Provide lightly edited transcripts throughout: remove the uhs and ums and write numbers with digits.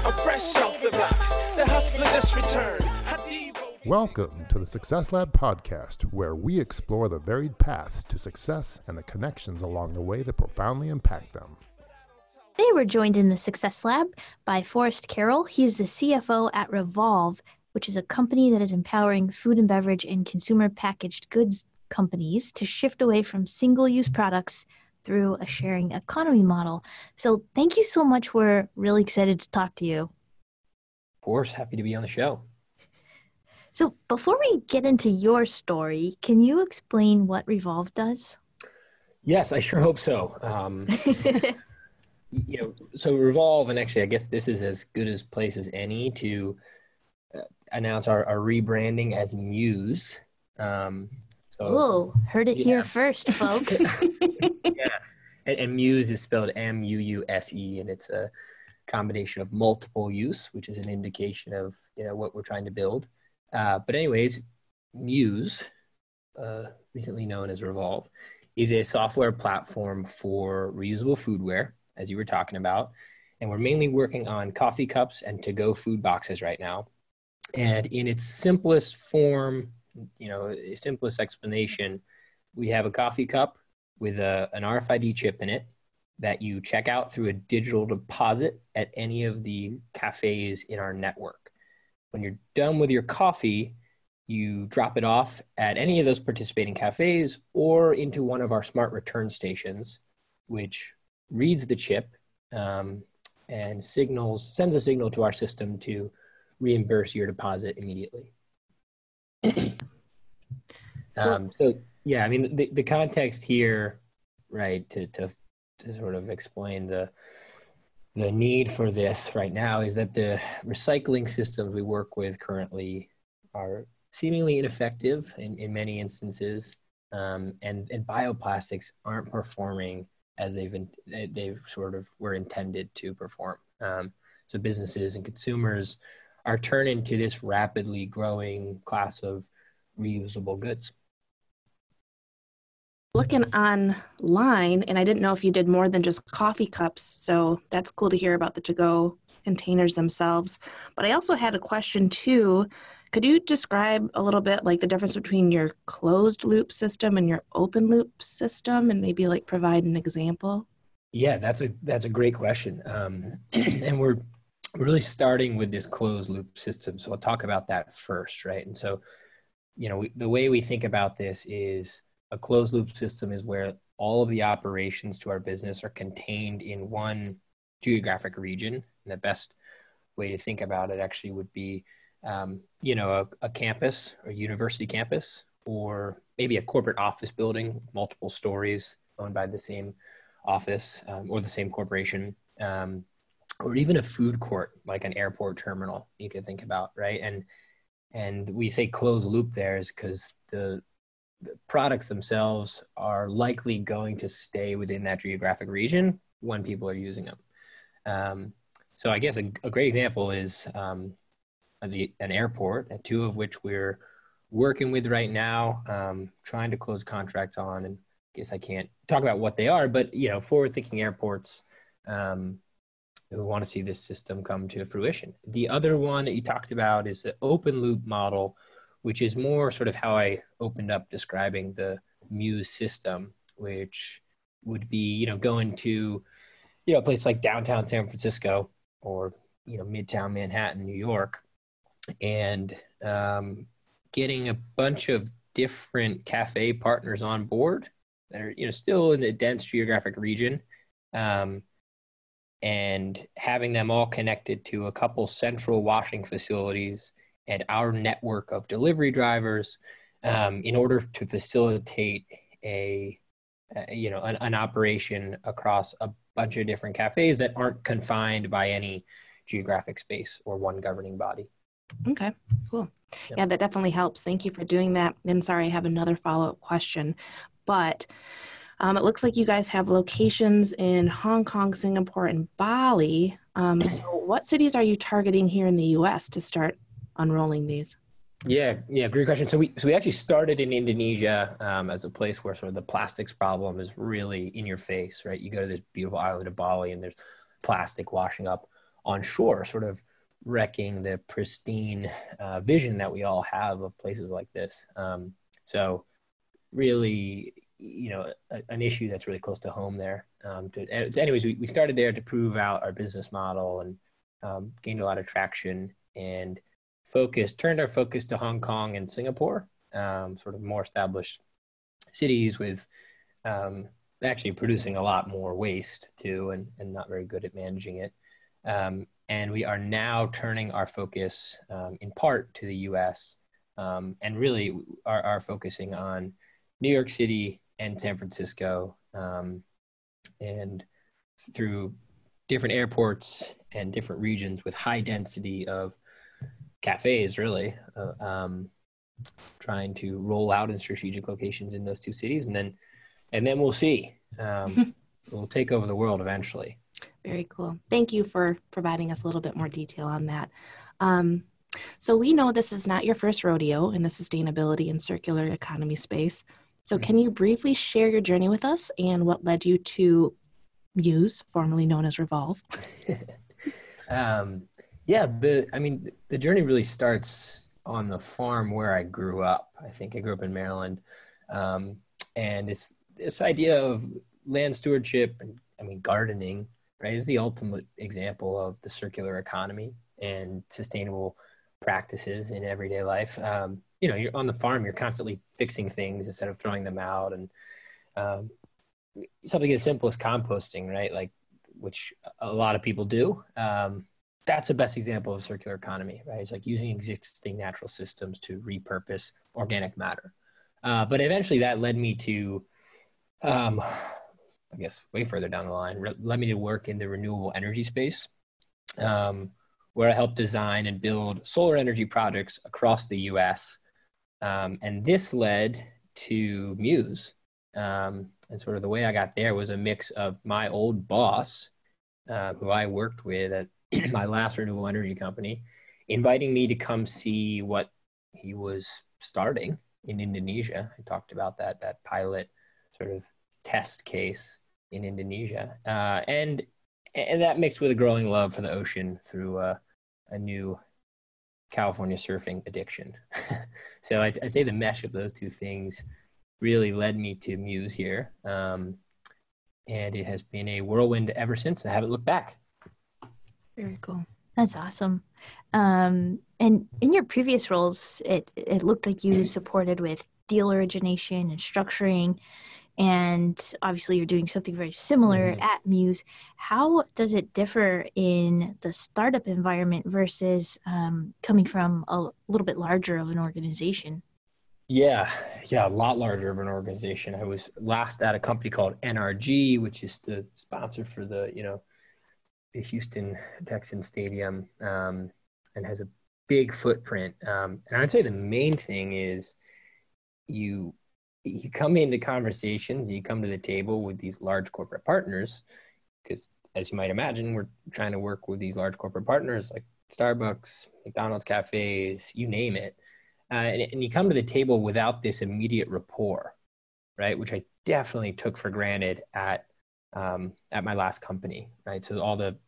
I'm fresh off the block. The hustler just returned. Welcome to the Success Lab podcast, where we explore the varied paths to success and the connections along the way that profoundly impact them. Today we're joined in the Success Lab by Forrest Carroll. He's the CFO at Revolve, which is a company that is empowering food and beverage and consumer packaged goods companies to shift away from single-use products through a sharing economy model. So thank you so much. We're really excited to talk to you. Of course, happy to be on the show. So before we get into your story, can you explain what Revolve does? Yes, I sure hope so. So Revolve, and actually I guess this is as good a place as any to announce our rebranding as Muse. Heard it here first, folks. Yeah, and Muse is spelled M-U-U-S-E, and it's a combination of multiple use, which is an indication of what we're trying to build. But anyways, Muse, recently known as Revolve, is a software platform for reusable foodware, as you were talking about. And we're mainly working on coffee cups and to-go food boxes right now. And in its simplest form, simplest explanation, we have a coffee cup with an RFID chip in it that you check out through a digital deposit at any of the cafes in our network. When you're done with your coffee, you drop it off at any of those participating cafes or into one of our smart return stations, which reads the chip and sends a signal to our system to reimburse your deposit immediately. The context here, right, to sort of explain the need for this right now is that the recycling systems we work with currently are seemingly ineffective in many instances, and bioplastics aren't performing as they've sort of were intended to perform. So businesses and consumers are turning to this rapidly growing class of reusable goods. Looking online, and I didn't know if you did more than just coffee cups, so that's cool to hear about the to-go containers themselves. But I also had a question too. Could you describe a little bit like the difference between your closed loop system and your open loop system, and maybe like provide an example? Yeah, that's a great question. And we're really starting with this closed loop system. So I'll talk about that first, right? And so, the way we think about this is a closed loop system is where all of the operations to our business are contained in one geographic region. And the best way to think about it actually would be, a campus or university campus, or maybe a corporate office building, multiple stories owned by the same office or the same corporation, or even a food court, like an airport terminal you could think about, right? And we say closed loop there is because the products themselves are likely going to stay within that geographic region when people are using them. So I guess a great example is an airport, two of which we're working with right now, trying to close contracts on. And I guess I can't talk about what they are, but forward-thinking airports who want to see this system come to fruition. The other one that you talked about is the open loop model, which is more sort of how I opened up describing the Muse system, which would be, going to, a place like downtown San Francisco or, midtown Manhattan, New York, and getting a bunch of different cafe partners on board that are, still in a dense geographic region, and having them all connected to a couple central washing facilities and our network of delivery drivers, in order to facilitate an operation across a bunch of different cafes that aren't confined by any geographic space or one governing body. Okay, cool. Yeah, that definitely helps. Thank you for doing that. And sorry, I have another follow-up question, but it looks like you guys have locations in Hong Kong, Singapore, and Bali. So what cities are you targeting here in the U.S. to start unrolling these? Yeah, great question. So we actually started in Indonesia as a place where sort of the plastics problem is really in your face, right? You go to this beautiful island of Bali and there's plastic washing up on shore, sort of wrecking the pristine vision that we all have of places like this. So really, an issue that's really close to home there. Anyways, we started there to prove out our business model and gained a lot of traction, and turned our focus to Hong Kong and Singapore, sort of more established cities with actually producing a lot more waste too, and not very good at managing it. And we are now turning our focus in part to the US, and really are focusing on New York City and San Francisco, and through different airports and different regions with high density of cafes, really, trying to roll out in strategic locations in those two cities. And then we'll see. We'll take over the world eventually. Very cool. Thank you for providing us a little bit more detail on that. So we know this is not your first rodeo in the sustainability and circular economy space. So can you briefly share your journey with us and what led you to Muse, formerly known as Revolve? The journey really starts on the farm where I grew up. I think I grew up in Maryland. And it's this idea of land stewardship and gardening, right, is the ultimate example of the circular economy and sustainable practices in everyday life. You're on the farm, you're constantly fixing things instead of throwing them out. And something as simple as composting, right? Like, which a lot of people do. That's the best example of circular economy, right? It's like using existing natural systems to repurpose organic matter. But eventually that led me to, I guess, way further down the line, led me to work in the renewable energy space, where I helped design and build solar energy projects across the US. And this led to Muse. And sort of the way I got there was a mix of my old boss, who I worked with at my last renewable energy company, inviting me to come see what he was starting in Indonesia. I talked about that pilot sort of test case in Indonesia. And that mixed with a growing love for the ocean through a new California surfing addiction. So I'd say the mesh of those two things really led me to Muse here. And it has been a whirlwind ever since. I haven't looked back. Very cool. That's awesome. And in your previous roles, it looked like you supported with deal origination and structuring. And obviously you're doing something very similar at Muse. How does it differ in the startup environment versus coming from a little bit larger of an organization? Yeah, a lot larger of an organization. I was last at a company called NRG, which is the sponsor for the Houston Texans stadium, and has a big footprint. And I'd say the main thing is you come into conversations, you come to the table with these large corporate partners, because as you might imagine, we're trying to work with these large corporate partners like Starbucks, McDonald's cafes, you name it. And you come to the table without this immediate rapport, right? Which I definitely took for granted at my last company, right? So all the,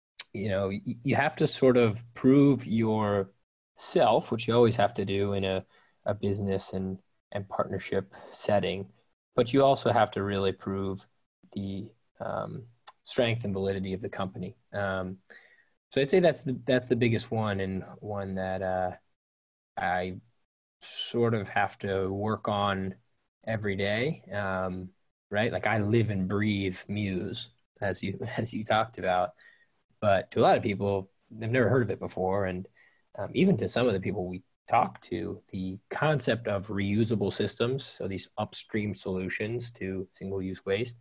you have to sort of prove yourself, which you always have to do in a business and partnership setting, but you also have to really prove the strength and validity of the company. So I'd say that's the biggest one, and one that I sort of have to work on every day, right? Like I live and breathe Muse, as you talked about, but to a lot of people, they've never heard of it before, and even to some of the people we talk to, the concept of reusable systems, so these upstream solutions to single-use waste,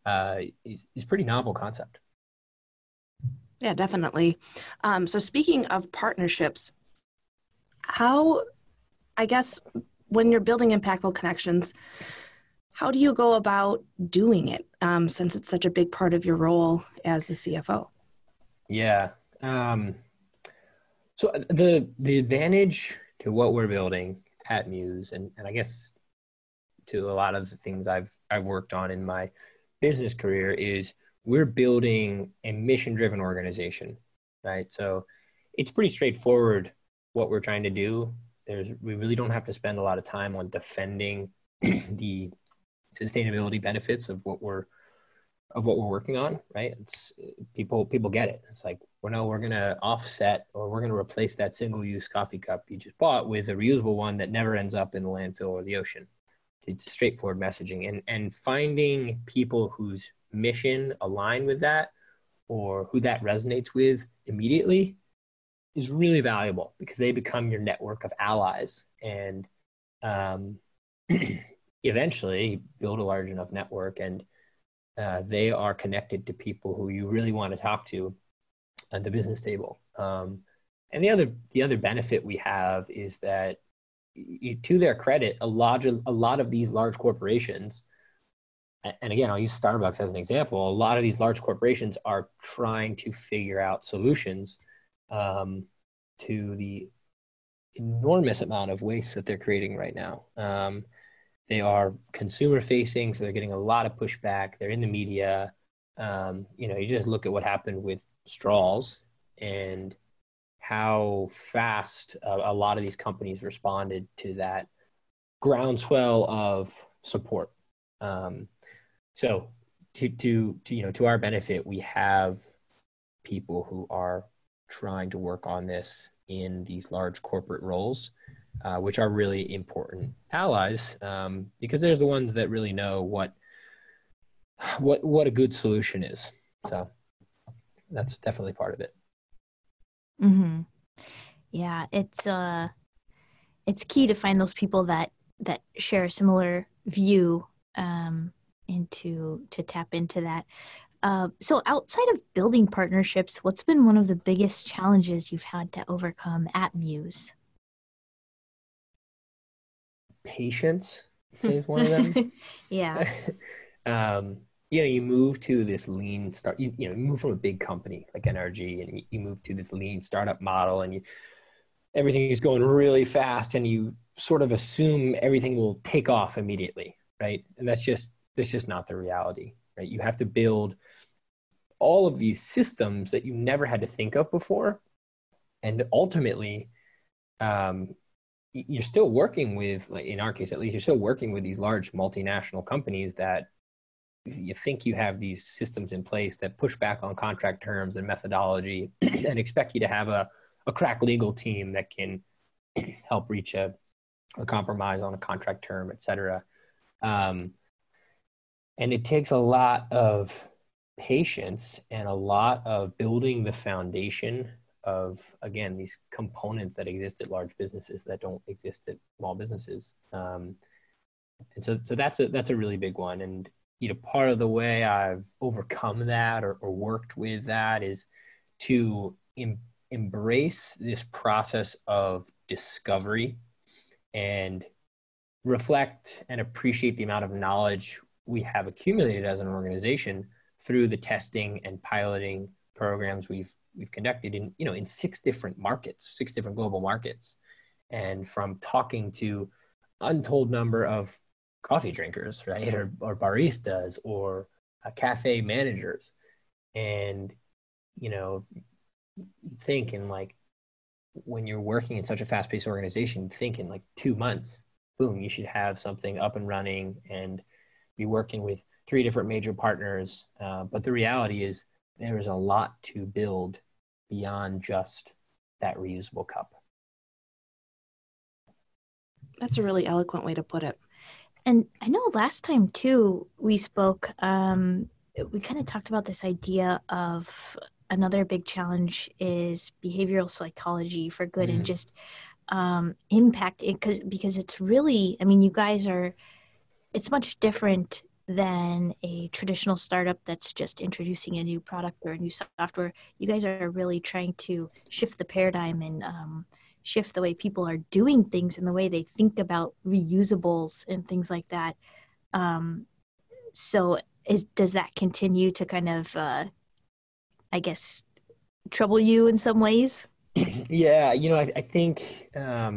is pretty novel concept. Yeah, definitely. So speaking of partnerships, how, I guess, when you're building impactful connections, how do you go about doing it, since it's such a big part of your role as the CFO? Yeah. So the advantage to what we're building at Muse, and I guess to a lot of the things I've worked on in my business career, is we're building a mission-driven organization. right? So it's pretty straightforward what we're trying to do. We really don't have to spend a lot of time on defending the sustainability benefits of what we're working on, right? It's people get it. It's like, well, no, we're going to offset, or we're going to replace that single-use coffee cup you just bought with a reusable one that never ends up in the landfill or the ocean. It's straightforward messaging, and finding people whose mission align with that, or who that resonates with immediately, is really valuable, because they become your network of allies, and eventually build a large enough network, and they are connected to people who you really want to talk to at the business table. And the other benefit we have is that, to their credit, a lot of these large corporations, and again, I'll use Starbucks as an example, a lot of these large corporations are trying to figure out solutions to the enormous amount of waste that they're creating right now. They are consumer facing, so they're getting a lot of pushback. They're in the media. You just look at what happened with straws and how fast a lot of these companies responded to that groundswell of support. So to our benefit, we have people who are trying to work on this in these large corporate roles, which are really important allies, because there's the ones that really know what a good solution is. So that's definitely part of it. Mm-hmm. Yeah, it's key to find those people that share a similar view, and to tap into that. So outside of building partnerships, what's been one of the biggest challenges you've had to overcome at Muse? Patience is one of them. Yeah. You move to this lean start, you move from a big company like NRG, and you move to this lean startup model, and everything is going really fast, and you sort of assume everything will take off immediately, right? And that's just not the reality, right? You have to build all of these systems that you never had to think of before. And ultimately, you're still working with, like in our case at least, you're still working with these large multinational companies that you think you have these systems in place that push back on contract terms and methodology and expect you to have a crack legal team that can help reach a compromise on a contract term, et cetera. And it takes a lot of patience and a lot of building the foundation of, again, these components that exist at large businesses that don't exist at small businesses. And so that's a really big one. And part of the way I've overcome that or worked with that is to embrace this process of discovery and reflect and appreciate the amount of knowledge we have accumulated as an organization through the testing and piloting programs we've conducted in 6 different markets, 6 different global markets, and from talking to untold number of coffee drinkers, right, or baristas or cafe managers, and thinking like, when you're working in such a fast-paced organization, think in like 2 months, boom, you should have something up and running and be working with 3 different major partners. But the reality is there is a lot to build beyond just that reusable cup. That's a really eloquent way to put it. And I know last time too we spoke, we kind of talked about this idea of another big challenge is behavioral psychology for good, and just impact it, because it's really, I mean, you guys it's much different than a traditional startup that's just introducing a new product or a new software. You guys are really trying to shift the paradigm and shift the way people are doing things and the way they think about reusables and things like that. So does that continue to kind of, I guess, trouble you in some ways? Yeah, I think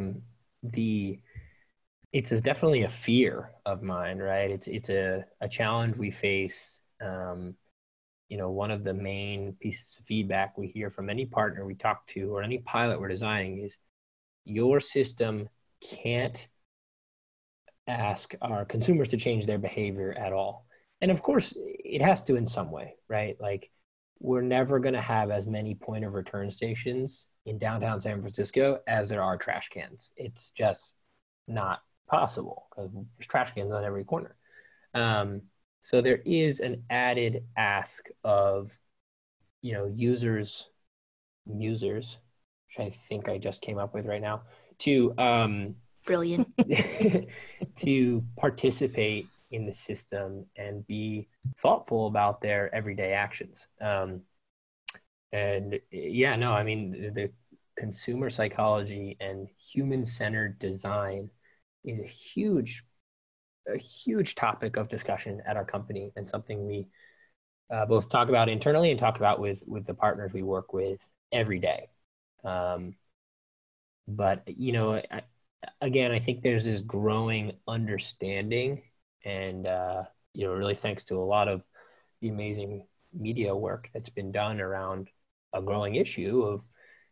it's definitely a fear of mine, right? It's a challenge we face, one of the main pieces of feedback we hear from any partner we talk to or any pilot we're designing is your system can't ask our consumers to change their behavior at all. And of course, it has to in some way, right? Like, we're never going to have as many point of return stations in downtown San Francisco as there are trash cans. It's just not possible because there's trash cans on every corner. So there is an added ask of, users, which I think I just came up with right now, to Brilliant. to participate in the system and be thoughtful about their everyday actions. The consumer psychology and human-centered design is a huge topic of discussion at our company, and something we both talk about internally and talk about with the partners we work with every day. But I think there's this growing understanding, and really thanks to a lot of the amazing media work that's been done around a growing issue of,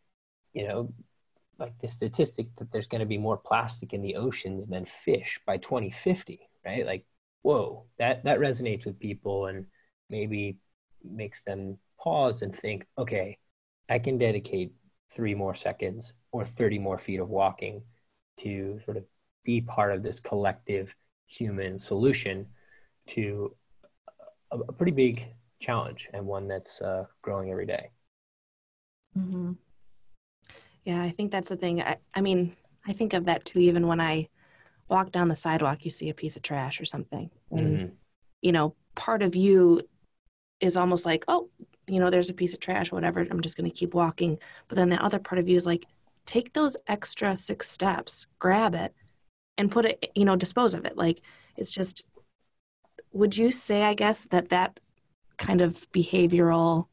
like the statistic that there's going to be more plastic in the oceans than fish by 2050, right? Like, whoa, that resonates with people and maybe makes them pause and think, okay, I can dedicate 3 more seconds or 30 more feet of walking to sort of be part of this collective human solution to a pretty big challenge, and one that's growing every day. Mm-hmm. Yeah, I think that's the thing. I mean, I think of that too, even when I walk down the sidewalk, you see a piece of trash or something. And, part of you is almost like, oh, there's a piece of trash, whatever, I'm just going to keep walking. But then the other part of you is like, take those extra 6 steps, grab it, and put it, dispose of it. Like, it's just, would you say, I guess, that kind of behavioral,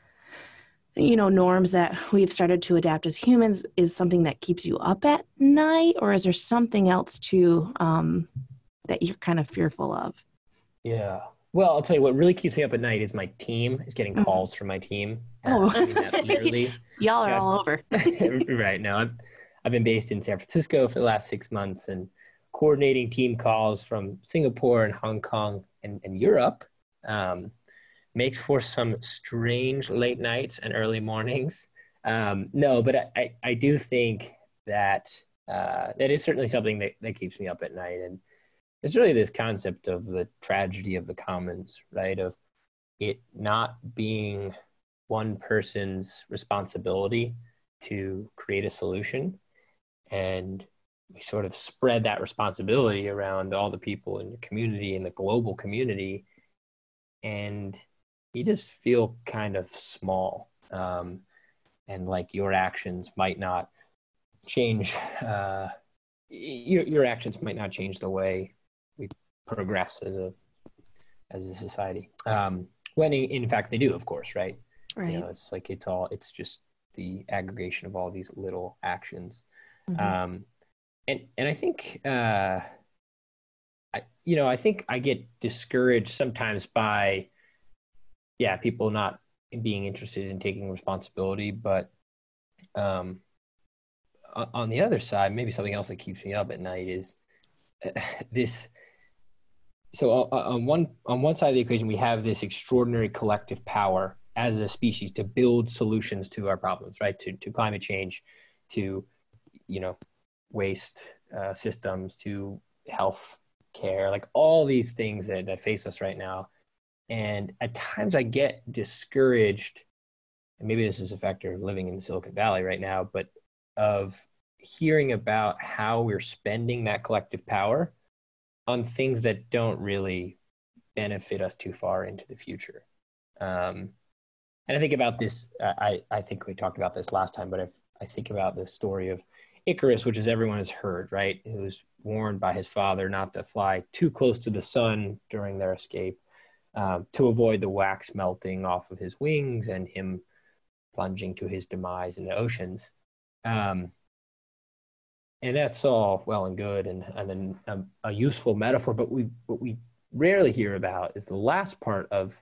norms that we've started to adapt as humans is something that keeps you up at night? Or is there something else too that you're kind of fearful of? Yeah. Well, I'll tell you what really keeps me up at night is my team, is getting calls from my team. Oh, I mean, that literally, y'all are all over. Right now. I've been based in San Francisco for the last 6 months, and coordinating team calls from Singapore and Hong Kong and Europe makes for some strange late nights and early mornings. No, but I do think that that is certainly something that keeps me up at night. And it's really this concept of the tragedy of the commons, right? Of it not being one person's responsibility to create a solution. And we sort of spread that responsibility around all the people in the community and the global community. And you just feel kind of small. And like your actions might not change, your actions might not change the way we progress as a society. When in fact they do, of course, right? Right. It's like it's just the aggregation of all these little actions. Mm-hmm. And I think I think I get discouraged sometimes by people not being interested in taking responsibility, but on the other side, maybe something else that keeps me up at night is this. So on one side of the equation, we have this extraordinary collective power as a species to build solutions to our problems, right? To climate change, to waste systems, to health care, like all these things that face us right now. And at times I get discouraged, and maybe this is a factor of living in the Silicon Valley right now, but of hearing about how we're spending that collective power on things that don't really benefit us too far into the future. And I think about this, I think we talked about this last time, but I think about the story of Icarus, which is everyone has heard, right? Who was warned by his father not to fly too close to the sun during their escape, to avoid the wax melting off of his wings and him plunging to his demise in the oceans. And that's all well and good and a useful metaphor, but what we rarely hear about is the last part of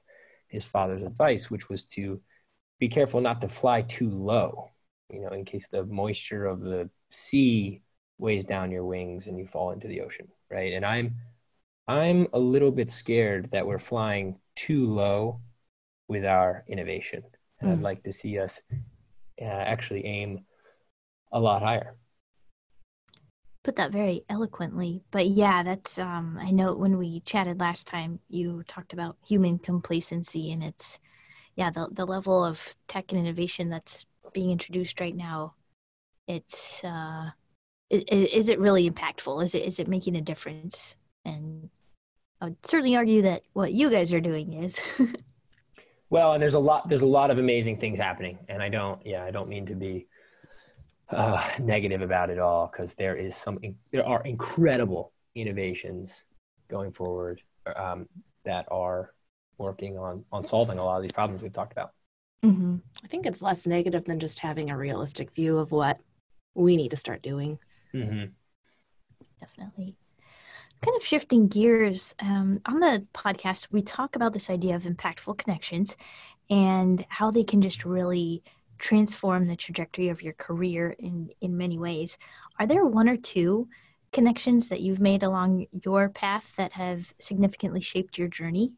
his father's advice, which was to be careful not to fly too low, in case the moisture of the sea weighs down your wings and you fall into the ocean, right? And I'm a little bit scared that we're flying too low with our innovation. And I'd like to see us actually aim a lot higher. Put that very eloquently, but yeah, that's I know when we chatted last time you talked about human complacency, and it's the level of tech and innovation that's being introduced right now. It's is it really impactful? Is it making a difference? And I would certainly argue that what you guys are doing is. Well, and there's a lot of amazing things happening, and I don't mean to be negative about it all, because there are incredible innovations going forward that are working on solving a lot of these problems we've talked about. Mm-hmm. I think it's less negative than just having a realistic view of what we need to start doing. Mm-hmm. Definitely. Kind of shifting gears, on the podcast, we talk about this idea of impactful connections and how they can just really transform the trajectory of your career in many ways. Are there one or two connections that you've made along your path that have significantly shaped your journey?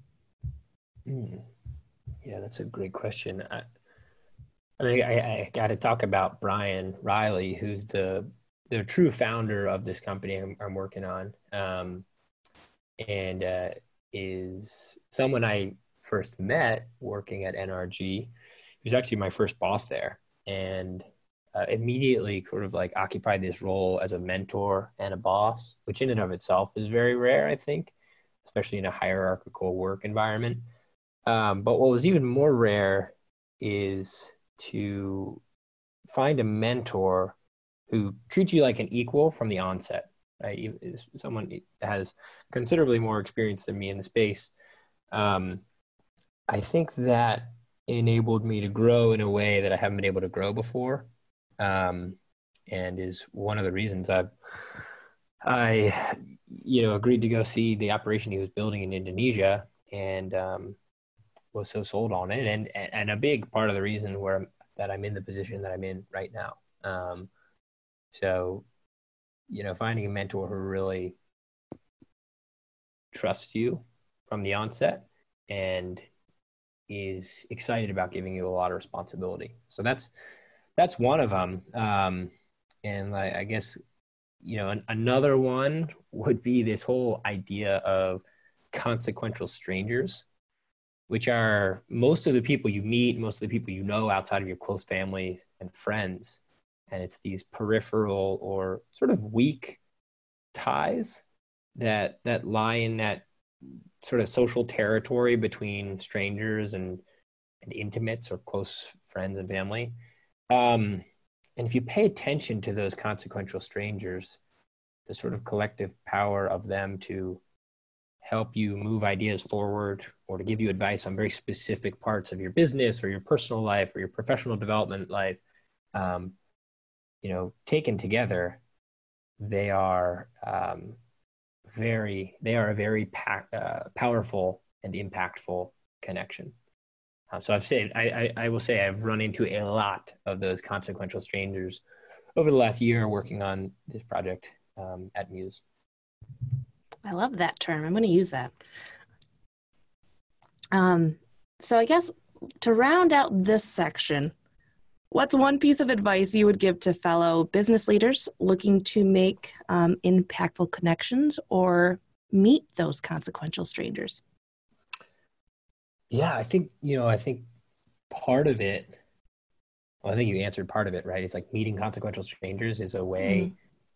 Yeah, that's a great question. I got to talk about Brian Riley, who's the true founder of this company I'm working on, and is someone I first met working at NRG. He was actually my first boss there, and immediately sort of like occupied this role as a mentor and a boss, which in and of itself is very rare, I think, especially in a hierarchical work environment. But what was even more rare is to find a mentor who treats you like an equal from the onset, right? Is someone that has considerably more experience than me in the space. I think that enabled me to grow in a way that I haven't been able to grow before, and is one of the reasons I agreed to go see the operation he was building in Indonesia, and was so sold on it, and a big part of the reason that I'm in the position that I'm in right now. So, finding a mentor who really trusts you from the onset and is excited about giving you a lot of responsibility. So that's one of them. And I guess, another one would be this whole idea of consequential strangers, which are most of the people you meet, most of the people you know outside of your close family and friends. And it's these peripheral or sort of weak ties that lie in that sort of social territory between strangers and intimates or close friends and family. And if you pay attention to those consequential strangers, the sort of collective power of them to help you move ideas forward or to give you advice on very specific parts of your business or your personal life or your professional development life, taken together, they are a very powerful and impactful connection. So I will say I've run into a lot of those consequential strangers over the last year working on this project at Muse. I love that term. I'm going to use that. So I guess to round out this section, what's one piece of advice you would give to fellow business leaders looking to make impactful connections or meet those consequential strangers? Yeah, I think part of it, well, I think you answered part of it, right? It's like meeting consequential strangers is a way,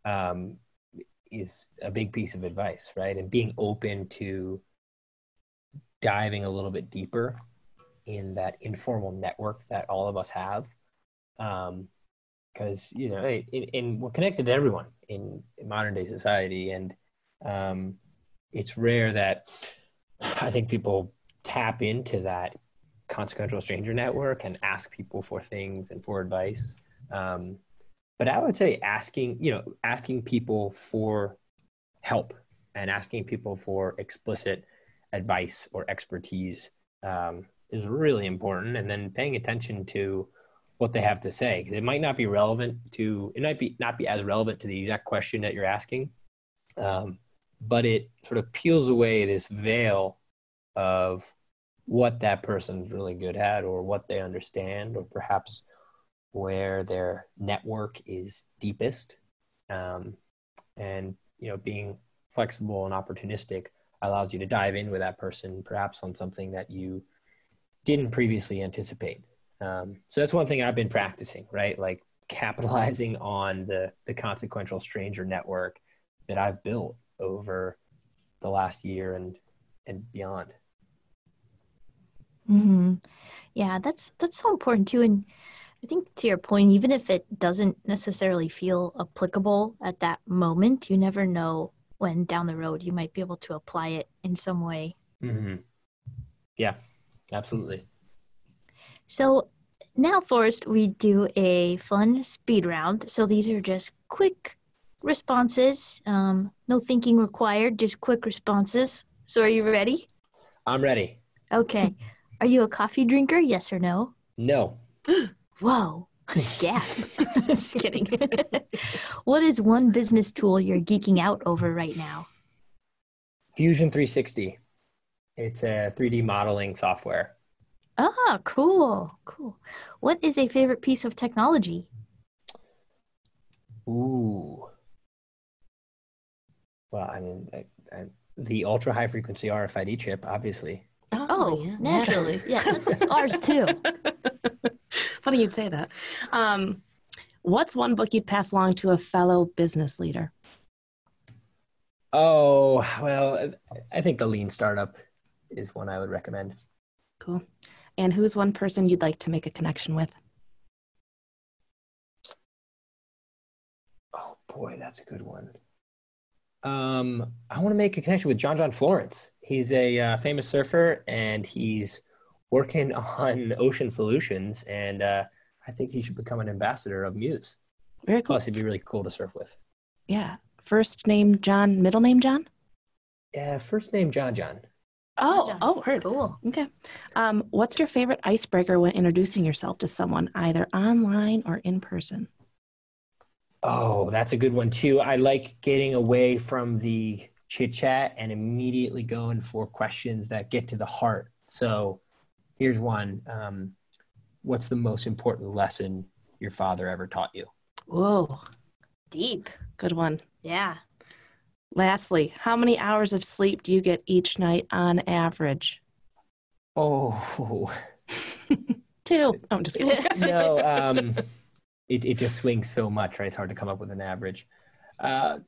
is a big piece of advice, right? And being open to diving a little bit deeper in that informal network that all of us have. Because, we're connected to everyone in modern day society. And it's rare that I think people tap into that consequential stranger network and ask people for things and for advice. But I would say asking people for help and asking people for explicit advice or expertise is really important. And then paying attention to what they have to say, because it might not be not be as relevant to the exact question that you're asking, but it sort of peels away this veil of what that person's really good at, or what they understand, or perhaps where their network is deepest. And, being flexible and opportunistic allows you to dive in with that person, perhaps on something that you didn't previously anticipate. So that's one thing I've been practicing, right? Like capitalizing on the consequential stranger network that I've built over the last year and beyond. Mm-hmm. Yeah, that's so important too. And I think to your point, even if it doesn't necessarily feel applicable at that moment, you never know when down the road you might be able to apply it in some way. Mm-hmm. Yeah, absolutely. So now, Forrest, we do a fun speed round. So these are just quick responses, no thinking required, just quick responses. So are you ready? I'm ready. Okay. Are you a coffee drinker? Yes or no? No. Whoa. Gasp. Just kidding. What is one business tool you're geeking out over right now? Fusion 360. It's a 3D modeling software. Ah, cool. What is a favorite piece of technology? Ooh. Well, the ultra high frequency RFID chip, obviously. Oh, yeah. naturally. Yeah, that's ours too. Funny you'd say that. What's one book you'd pass along to a fellow business leader? Oh, well, I think The Lean Startup is one I would recommend. Cool. And who's one person you'd like to make a connection with? Oh boy, that's a good one. I want to make a connection with John Florence. He's a famous surfer, and he's working on ocean solutions, and I think he should become an ambassador of Muse. Very cool. Plus, he'd be really cool to surf with. Yeah. First name John, middle name John? Yeah, first name John. Oh, heard. Cool. Okay. What's your favorite icebreaker when introducing yourself to someone, either online or in person? Oh, that's a good one too. I like getting away from the chit chat and immediately going for questions that get to the heart. So here's one. What's the most important lesson your father ever taught you? Whoa, Deep. good one. Yeah. Lastly, how many hours of sleep do you get each night on average? Oh, 2. Oh, I'm just kidding. no. It just swings so much, right? It's hard to come up with an average. I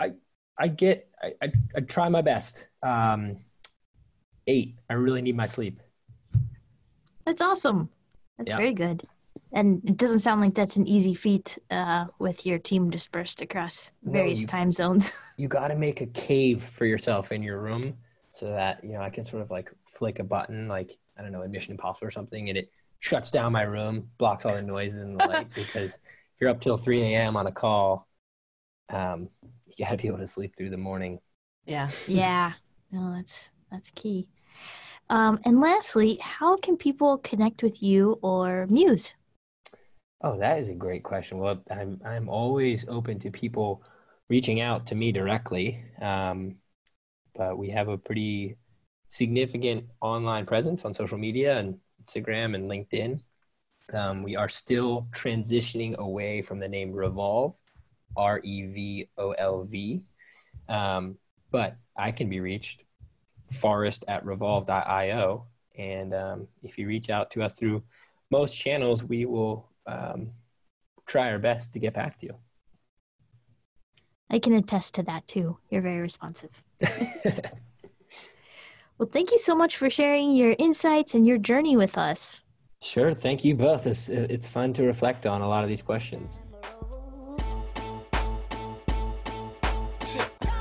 try my best. 8. I really need my sleep. That's awesome. That's Yeah. very good. And it doesn't sound like that's an easy feat with your team dispersed across various time zones. You got to make a cave for yourself in your room so that, I can sort of like flick a button, like, I don't know, in Mission Impossible or something, and it shuts down my room, blocks all the noises and the light, because if you're up till 3 a.m. on a call, you got to be able to sleep through the morning. Yeah. Yeah. No, that's key. And lastly, how can people connect with you or Muse? Oh, that is a great question. Well, I'm always open to people reaching out to me directly, but we have a pretty significant online presence on social media and Instagram and LinkedIn. We are still transitioning away from the name Revolve, REVOLV, but I can be reached, forrest@revolve.io, and if you reach out to us through most channels, we will try our best to get back to you. I can attest to that too. You're very responsive. Well, thank you so much for sharing your insights and your journey with us. Sure. Thank you both. It's fun to reflect on a lot of these questions.